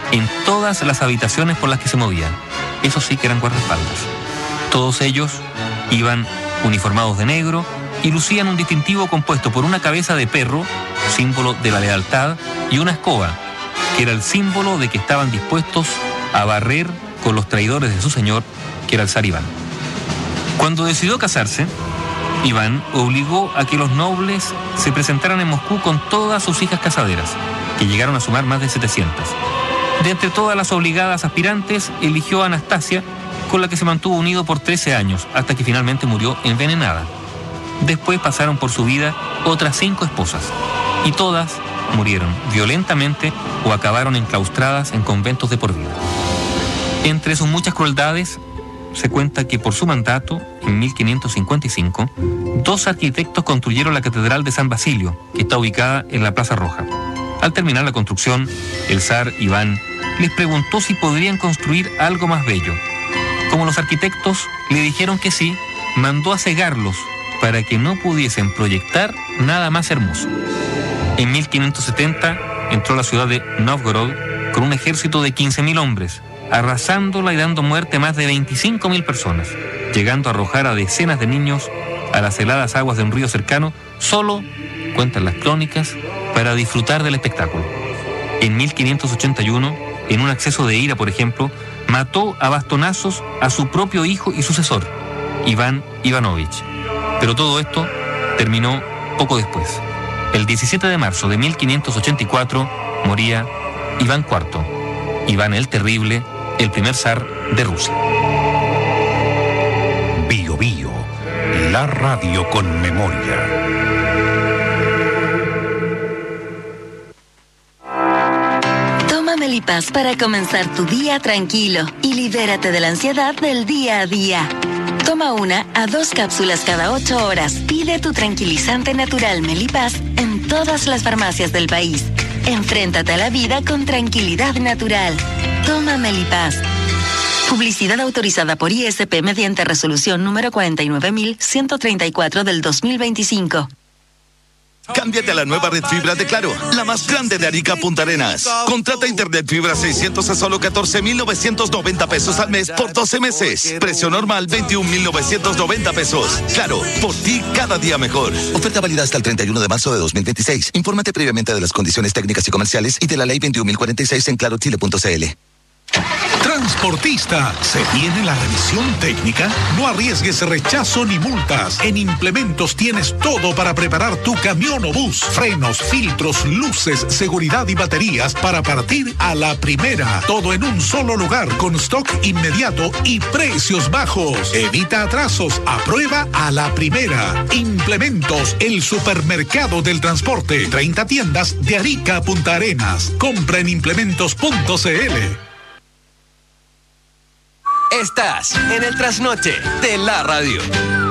en todas las habitaciones por las que se movían. Eso sí que eran guardaespaldas. Todos ellos iban uniformados de negro y lucían un distintivo compuesto por una cabeza de perro, símbolo de la lealtad, y una escoba, que era el símbolo de que estaban dispuestos a barrer con los traidores de su señor, que era el zar Iván. Cuando decidió casarse, Iván obligó a que los nobles se presentaran en Moscú con todas sus hijas casaderas, que llegaron a sumar más de setecientas. De entre todas las obligadas aspirantes, eligió a Anastasia, con la que se mantuvo unido por trece años, hasta que finalmente murió envenenada. Después pasaron por su vida otras cinco esposas, y todas murieron violentamente o acabaron enclaustradas en conventos de por vida. Entre sus muchas crueldades, se cuenta que por su mandato, en mil quinientos cincuenta y cinco, dos arquitectos construyeron la Catedral de San Basilio, que está ubicada en la Plaza Roja. Al terminar la construcción, el zar Iván les preguntó si podrían construir algo más bello. Como los arquitectos le dijeron que sí, mandó a cegarlos para que no pudiesen proyectar nada más hermoso. En mil quinientos setenta entró a la ciudad de Novgorod con un ejército de quince mil hombres, arrasándola y dando muerte a más de veinticinco mil personas, llegando a arrojar a decenas de niños a las heladas aguas de un río cercano, solo, cuentan las crónicas, para disfrutar del espectáculo. En mil quinientos ochenta y uno, en un acceso de ira, por ejemplo, mató a bastonazos a su propio hijo y sucesor, Iván Ivanovich. Pero todo esto terminó poco después. El diecisiete de marzo de mil quinientos ochenta y cuatro moría Iván cuarto, Iván el Terrible, el primer zar de Rusia. Bio Bio, la radio con memoria. Toma Melipaz para comenzar tu día tranquilo y libérate de la ansiedad del día a día. Toma una a dos cápsulas cada ocho horas. Pide tu tranquilizante natural Melipaz en todas las farmacias del país. Enfréntate a la vida con tranquilidad natural. Toma Melipaz. Publicidad autorizada por I S P mediante resolución número cuarenta y nueve mil ciento treinta y cuatro del dos mil veinticinco. Cámbiate a la nueva red fibra de Claro, la más grande de Arica a Punta Arenas. Contrata internet fibra seiscientos a solo catorce mil novecientos noventa pesos al mes por doce meses. Precio normal veintiún mil novecientos noventa pesos. Claro, por ti cada día mejor. Oferta válida hasta el treinta y uno de marzo de dos mil veintiséis. Infórmate previamente de las condiciones técnicas y comerciales y de la ley veintiún mil cuarenta y seis en claro chile punto c l. Transportista, ¿se viene la revisión técnica? No arriesgues rechazo ni multas. En Implementos tienes todo para preparar tu camión o bus. Frenos, filtros, luces, seguridad y baterías para partir a la primera. Todo en un solo lugar con stock inmediato y precios bajos. Evita atrasos, aprueba a la primera. Implementos, el supermercado del transporte. treinta tiendas de Arica a Punta Arenas. Compra en implementos punto c l. Estás en el trasnoche de la radio.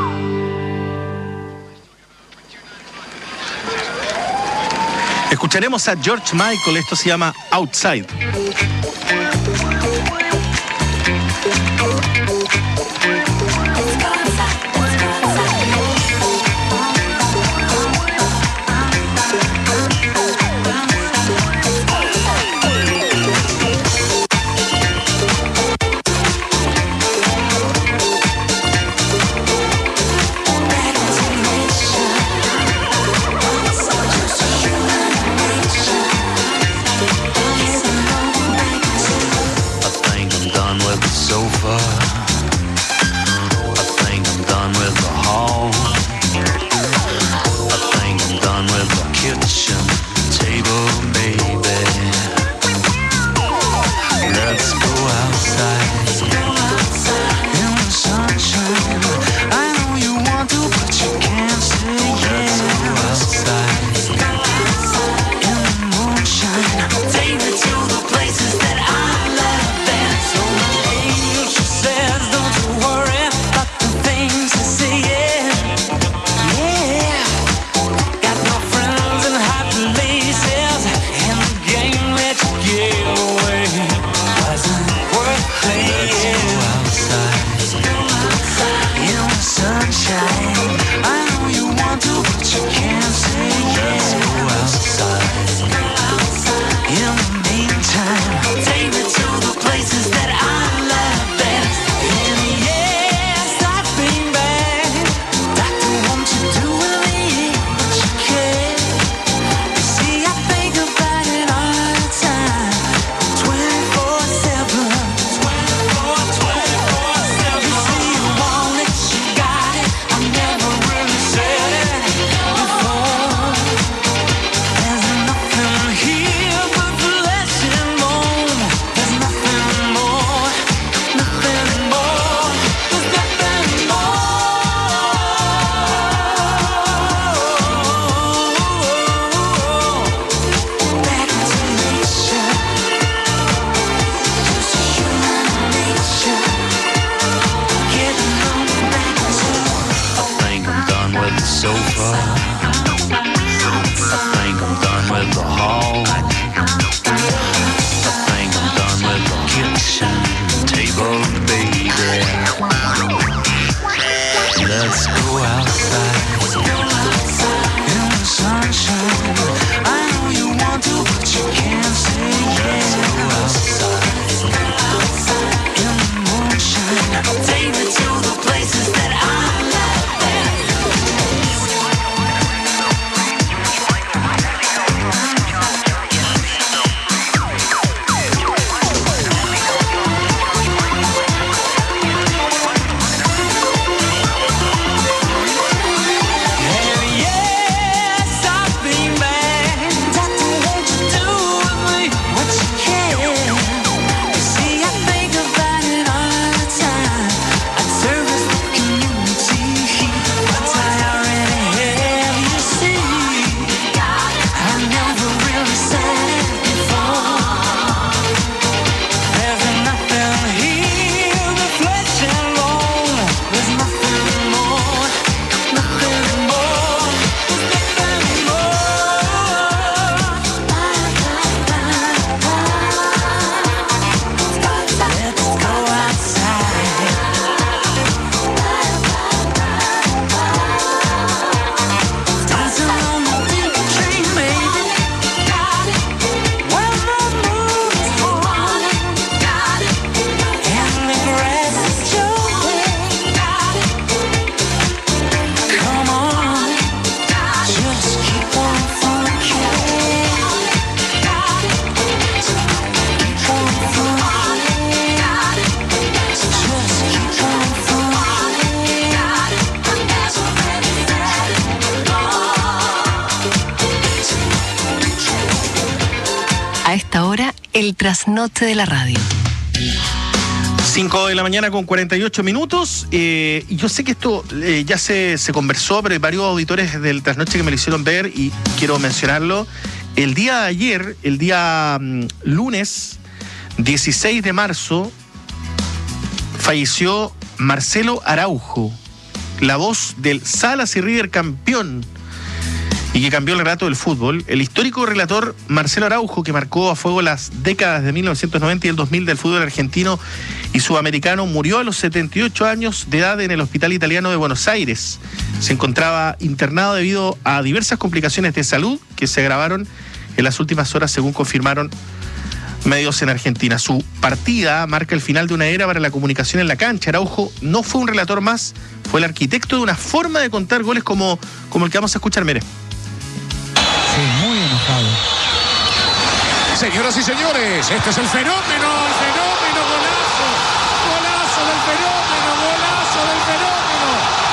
Escucharemos a George Michael, esto se llama Outside. It's think I'm done with the hall. I think I'm done with the kitchen table, baby. Let's go outside in the sunshine. I know you want to, but you can't say yes. Let's go outside in the moonshine. Take me to the places that I love. A esta hora, el trasnoche de la radio. cinco de la mañana con cuarenta y ocho minutos. Eh, y yo sé que esto eh, ya se, se conversó, pero hay varios auditores del trasnoche que me lo hicieron ver y quiero mencionarlo. El día de ayer, el día um, lunes dieciséis de marzo, falleció Marcelo Araujo, la voz del Salas y River campeón y que cambió el relato del fútbol. El histórico relator Marcelo Araujo, que marcó a fuego las décadas de mil novecientos noventa y el dos mil del fútbol argentino y sudamericano, murió a los setenta y ocho años de edad en el Hospital Italiano de Buenos Aires. Se encontraba internado debido a diversas complicaciones de salud que se agravaron en las últimas horas, según confirmaron medios en Argentina. Su partida marca el final de una era para la comunicación en la cancha. Araujo no fue un relator más, fue el arquitecto de una forma de contar goles como, como el que vamos a escuchar, Mere. Sí, muy enojado. Señoras y señores, este es el fenómeno, el fenómeno, golazo, golazo del fenómeno, golazo del fenómeno.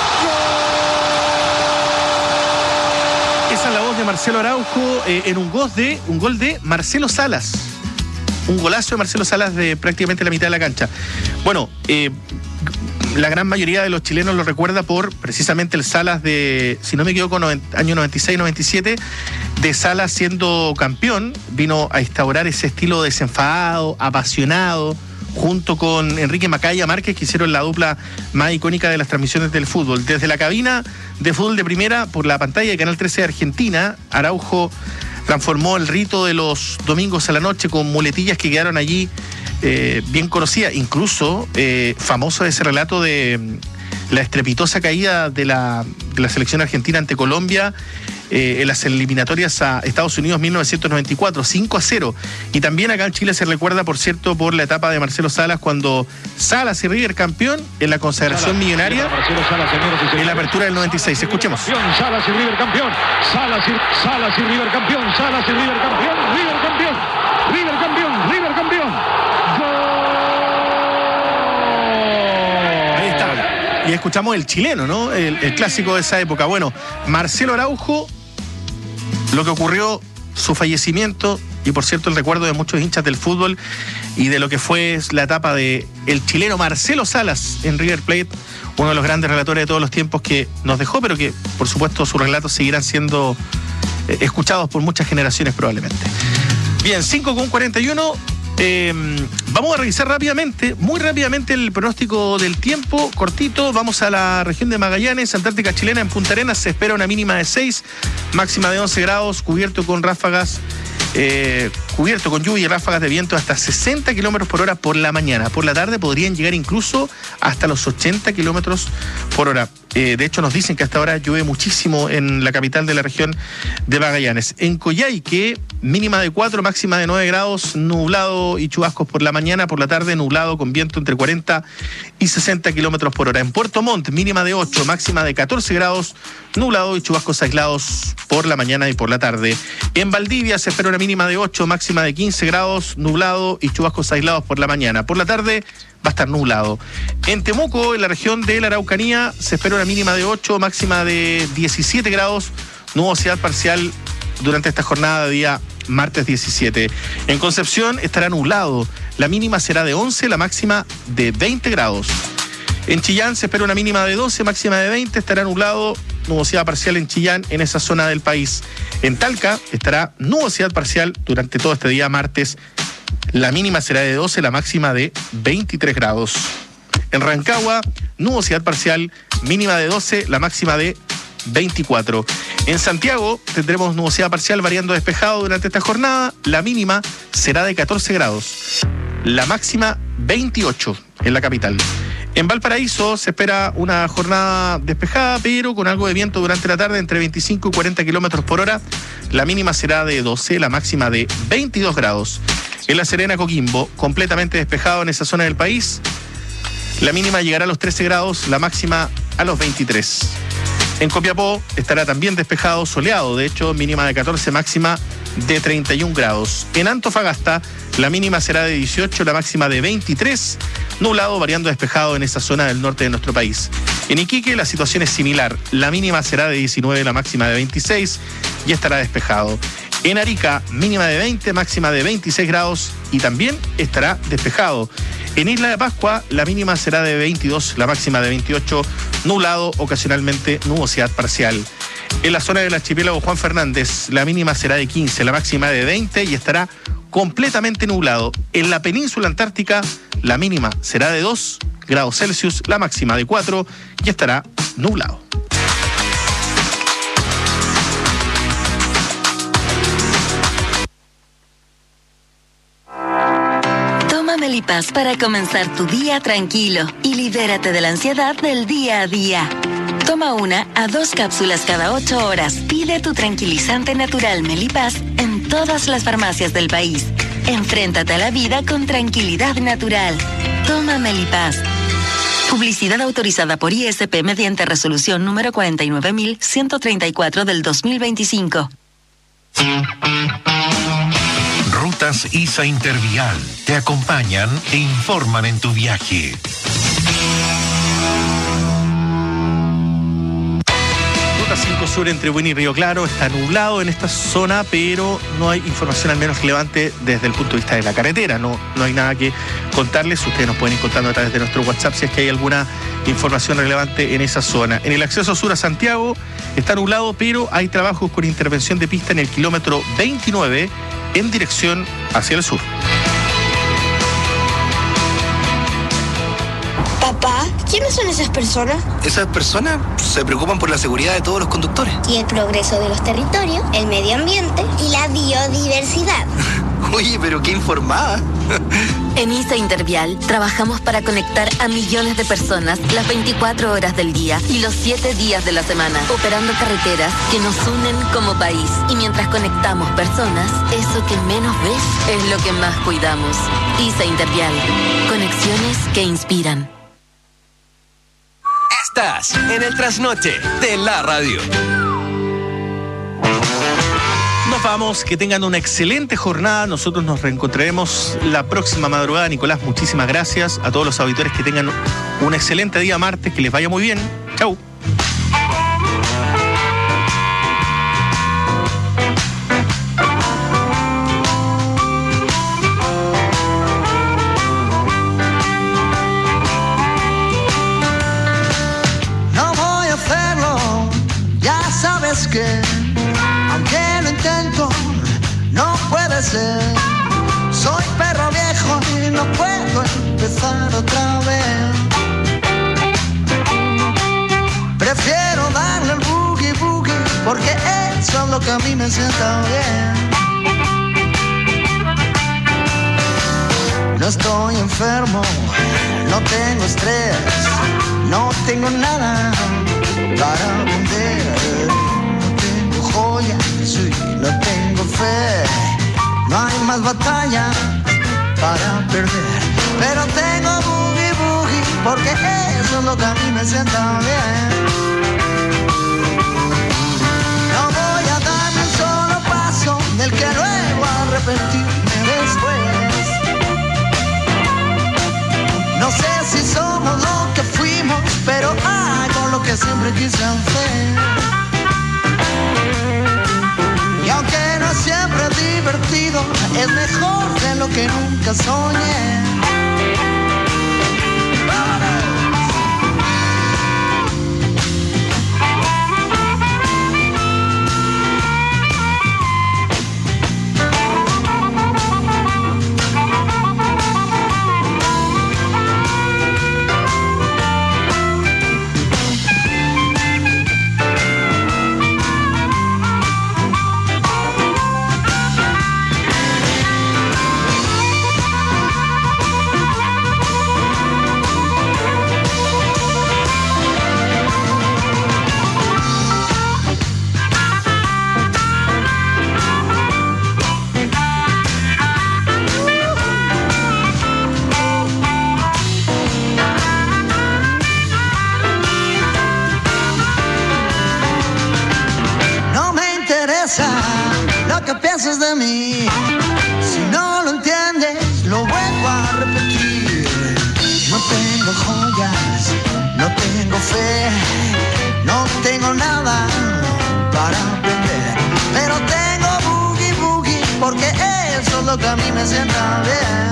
¡Gol! Esa es la voz de Marcelo Araujo eh, en un gol de un gol de Marcelo Salas. Un golazo de Marcelo Salas de prácticamente la mitad de la cancha. Bueno, eh, la gran mayoría de los chilenos lo recuerda por precisamente el Salas de, si no me equivoco, noventa, año noventa y seis noventa y siete, de Salas siendo campeón. Vino a instaurar ese estilo desenfadado, apasionado, junto con Enrique Macaya Márquez, que hicieron la dupla más icónica de las transmisiones del fútbol. Desde la cabina de fútbol de primera, por la pantalla de Canal trece de Argentina, Araujo transformó el rito de los domingos a la noche con muletillas que quedaron allí eh, bien conocidas. Incluso eh, famoso ese relato de mm, la estrepitosa caída de la, de la selección argentina ante Colombia eh, en las eliminatorias a Estados Unidos mil novecientos noventa y cuatro, cinco a cero. Y también acá en Chile se recuerda, por cierto, por la etapa de Marcelo Salas, cuando Salas y River campeón en la consagración Salas, millonaria Salas, en la apertura del noventa y seis. Escuchemos. Salas y River campeón, Salas y, Salas y River campeón, Salas y River campeón, River campeón, River campeón, River campeón. Ahí está. Y escuchamos el chileno, ¿no? El, el clásico de esa época. Bueno, Marcelo Araujo, lo que ocurrió, su fallecimiento y, por cierto, el recuerdo de muchos hinchas del fútbol y de lo que fue la etapa de el chileno Marcelo Salas en River Plate, uno de los grandes relatores de todos los tiempos que nos dejó, pero que, por supuesto, sus relatos seguirán siendo eh, escuchados por muchas generaciones probablemente. Bien, cinco con cuarenta y uno, Eh, vamos a revisar rápidamente, muy rápidamente, el pronóstico del tiempo, cortito. Vamos a la región de Magallanes, Antártica Chilena. En Punta Arenas se espera una mínima de seis, máxima de once grados, cubierto con ráfagas, eh, cubierto con lluvia y ráfagas de viento hasta sesenta kilómetros por hora por la mañana. Por la tarde podrían llegar incluso hasta los ochenta kilómetros por hora. Eh, de hecho, nos dicen que hasta ahora llueve muchísimo en la capital de la región de Magallanes. En Coyhaique, mínima de cuatro, máxima de nueve grados, nublado y chubascos por la mañana, por la tarde nublado con viento entre cuarenta y sesenta kilómetros por hora. En Puerto Montt, mínima de ocho, máxima de catorce grados, nublado y chubascos aislados por la mañana y por la tarde. En Valdivia se espera una mínima de ocho, máxima de quince grados, nublado y chubascos aislados por la mañana. Por la tarde va a estar nublado. En Temuco, en la región de la Araucanía, se espera una mínima de ocho, máxima de diecisiete grados, nubosidad parcial durante esta jornada de día martes diecisiete. En Concepción estará nublado, la mínima será de once, la máxima de veinte grados. En Chillán se espera una mínima de doce, máxima de veinte, estará nublado, nubosidad parcial en Chillán, en esa zona del país. En Talca estará nubosidad parcial durante todo este día martes. La mínima será de doce, la máxima de veintitrés grados. En Rancagua, nubosidad parcial, mínima de doce, la máxima de veinticuatro. En Santiago tendremos nubosidad parcial variando despejado durante esta jornada. La mínima será de catorce grados. La máxima veintiocho en la capital. En Valparaíso se espera una jornada despejada, pero con algo de viento durante la tarde entre veinticinco y cuarenta kilómetros por hora. La mínima será de doce, la máxima de veintidós grados. En La Serena, Coquimbo, completamente despejado en esa zona del país. La mínima llegará a los trece grados, la máxima a los veintitrés. En Copiapó estará también despejado, soleado, de hecho, mínima de catorce, máxima de treinta y un grados. En Antofagasta, la mínima será de dieciocho, la máxima de veintitrés, nublado, variando despejado en esa zona del norte de nuestro país. En Iquique, la situación es similar, la mínima será de diecinueve, la máxima de veintiséis y estará despejado. En Arica, mínima de veinte, máxima de veintiséis grados y también estará despejado. En Isla de Pascua, la mínima será de veintidós, la máxima de veintiocho, nublado, ocasionalmente nubosidad parcial. En la zona del archipiélago Juan Fernández, la mínima será de quince, la máxima de veinte y estará completamente nublado. En la península antártica, la mínima será de dos grados Celsius, la máxima de cuatro y estará nublado. Melipaz para comenzar tu día tranquilo y libérate de la ansiedad del día a día. Toma una a dos cápsulas cada ocho horas. Pide tu tranquilizante natural Melipaz en todas las farmacias del país. Enfréntate a la vida con tranquilidad natural. Toma Melipaz. Publicidad autorizada por I S P mediante resolución número cuarenta y nueve mil ciento treinta y cuatro del dos mil veinticinco. Rutas I S A Intervial te acompañan e informan en tu viaje. Ruta cinco Sur entre Buin y Río Claro está nublado en esta zona, pero no hay información al menos relevante desde el punto de vista de la carretera. No, no hay nada que contarles. Ustedes nos pueden ir contando a través de nuestro WhatsApp si es que hay alguna información relevante en esa zona. En el acceso sur a Santiago está nublado, pero hay trabajos con intervención de pista en el kilómetro veintinueve en dirección hacia el sur. Papá, ¿quiénes son esas personas? Esas personas se preocupan por la seguridad de todos los conductores. Y el progreso de los territorios, el medio ambiente y la biodiversidad. Oye, pero qué informada. En I S A Intervial trabajamos para conectar a millones de personas las veinticuatro horas del día y los siete días de la semana, operando carreteras que nos unen como país. Y mientras conectamos personas, eso que menos ves es lo que más cuidamos. I S A Intervial. Conexiones que inspiran. Estás en el trasnoche de la radio. Nos vamos, que tengan una excelente jornada. Nosotros nos reencontraremos la próxima madrugada. Nicolás, muchísimas gracias a todos los auditores, que tengan un excelente día martes, que les vaya muy bien. Chau. No voy a hacerlo, ya sabes que aunque lo intento, no puede ser. Soy perro viejo. no puedo empezar otra vez. Prefiero darle el boogie boogie porque eso es lo que a mí me sienta bien. No estoy enfermo, no tengo estrés, no tengo nada para vender. No tengo joyas, sí, no tengo fe. No hay más batalla para perder. Pero tengo boogie boogie porque eso es lo que a mí me sienta bien. No voy a darme un solo paso del que luego arrepentirme después. No sé si somos lo que fuimos, pero hago lo que siempre quise hacer. Y aunque no siempre es divertido, es mejor de lo que nunca soñé. Lo que piensas de mí, si no lo entiendes, lo vuelvo a repetir. No tengo joyas, no tengo fe, no tengo nada para aprender. Pero tengo boogie boogie porque eso es lo que a mí me sienta bien.